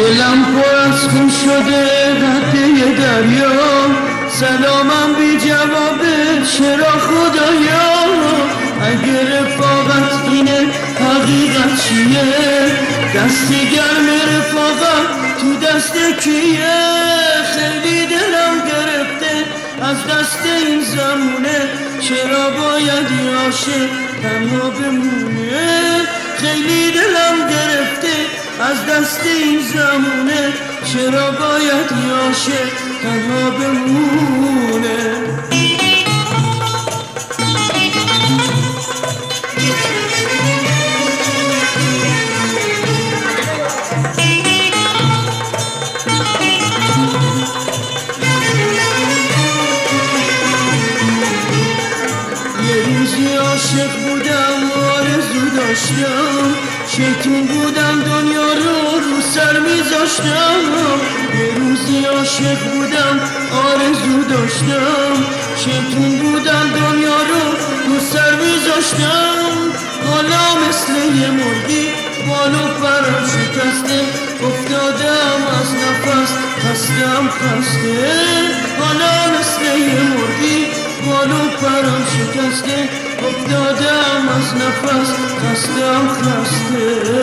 دلم پر از خون شده رده دریا، سلامم بی جوابه چرا خدایا؟ اگه رفاقت اینه حقیقت چیه؟ دست گرم رفاقت تو دست کیه؟ خیلی دلم گرفته از دست این زمونه، چرا باید یه عاشق تنها بمونه؟ خیلی دلم گرفته از دست این زمونه، چرا باید یه عاشق تنها بمونه؟ عاشق بودم آرزو داشتم، شیطون بودم دنیا رو سر میذاشتم. یه روزی عاشق بودم آرزو داشتم، شیطون بودم دنیا رو سر میذاشتم. حالا مثل یه مرغی بالو پرم شکسته، افتادم از نفس خستم خسته. حالا مثل یه مرغی بالو پرم شکسته، افتادم از نفس خستم خسته.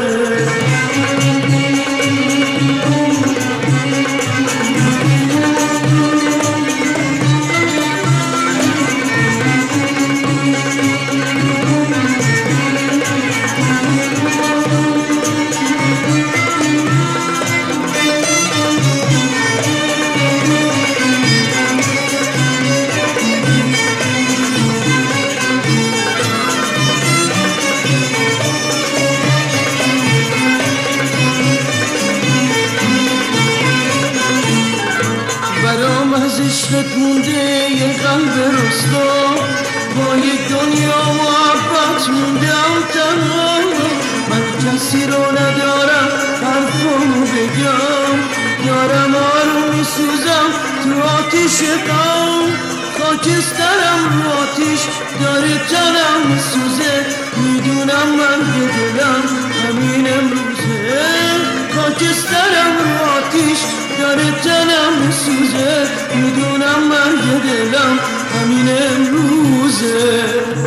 از عشقت مونده یه قلب رسوا، با یک دنیا محبت موندم تنها. من کسی رو ندارم حرفامو بگم، دارم آروم میسوزم تو آتیش غم. خاکسترم رو آتیش داره تنم میسوزه، میدونم من به دلم همین امروزه. خاکسترم رو آتیش داره تنم میسوزه، میدونم من به دلم همین امروزه.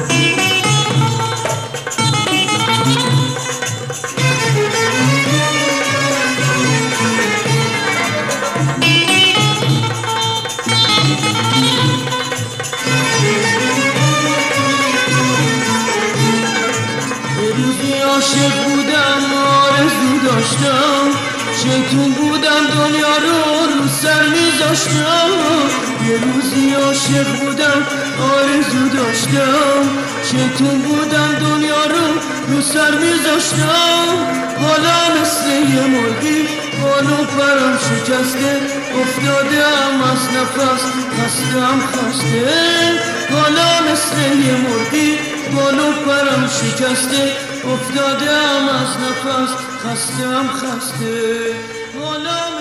عاشق بودم آرزو داشتم، شیطون بودم دنیا رو سر میذاشتم. یه روزی عاشق بودم آرزو داشتم، شیطون بودم دنیا رو سر میذاشتم. حالا مثل یه مرغی بالو پرم شکسته، افتادم از نفس خستم خسته. حالا مثل یه مرغی بالو پرم شکسته، افتادم از نفس خستم خسته. حالا